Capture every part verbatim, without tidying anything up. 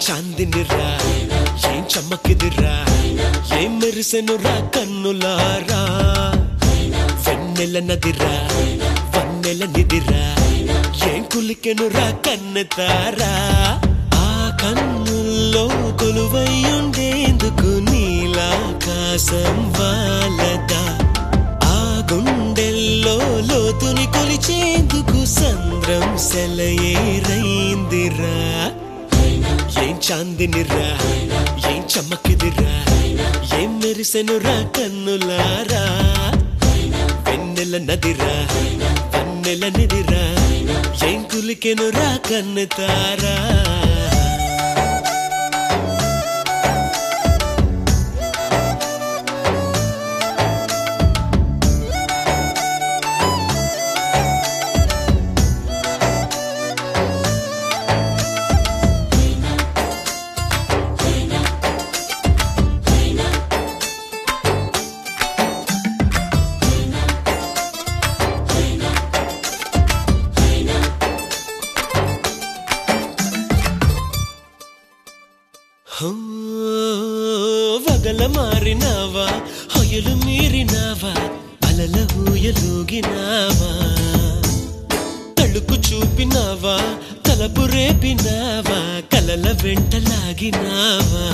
చాందినిరా ఏం చమ్మకిదిరా ఏం మెరిసెనురా కన్నులారా వెన్నెల నదిరా వన్నెల నిదిరా ఏం కులికెనురా కన్నెతారా ఆ కన్నుల్లో కొలువయ్యుండేందుకు నీలాకాశం వాలదా ఆ గుండెల్లో లోతుని కొలిచేందుకు సంద్రం సెలయేరైందిరా ఏం చాందినిరా ఏం చమ్మకిదిరా ఏం మెరిసెనురా కన్నులారా వెన్నెల నదిరా వన్నెల నిదిరా ఏం కులికెనురా కన్నెతారా వగల మారినావా హొయలు మీరినావా అలల ఊయలూగినావా తళుకు చూపినావా తలపు రేపినావా కలల వెంటలాగినావా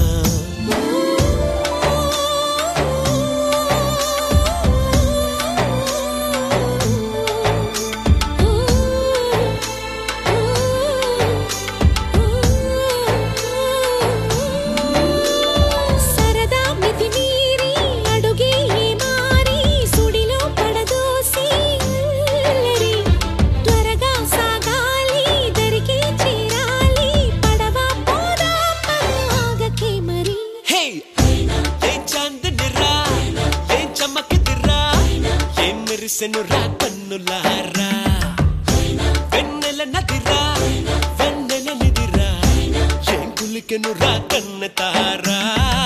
మెరిసెనురా కన్నులారా వెన్నెల నదిరా వన్నెల నిదిరా ఏం కులికెనురా కన్నెతారా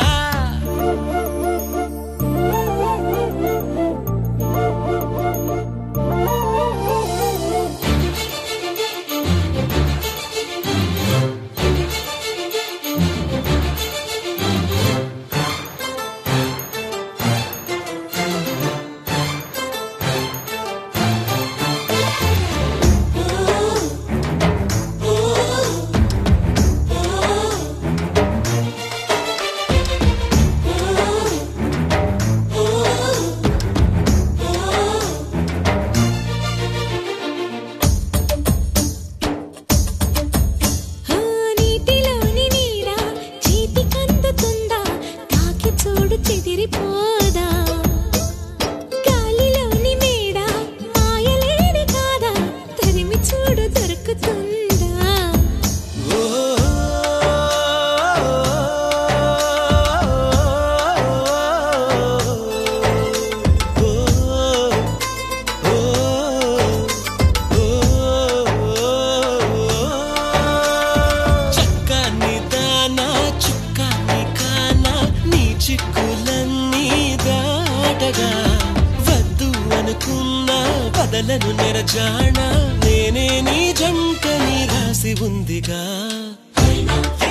గాలిలోని మేడ మాయలేడి కాదా తరిమి చూడు దొరుకుతుందా చక్కని దానా చుక్కని కానా నీ చిక్కులన్నీ దాటగా వద్దు అనుకున్నా వదలను నెరజాణ నేనే నీ జంటని రాసి ఉందిగా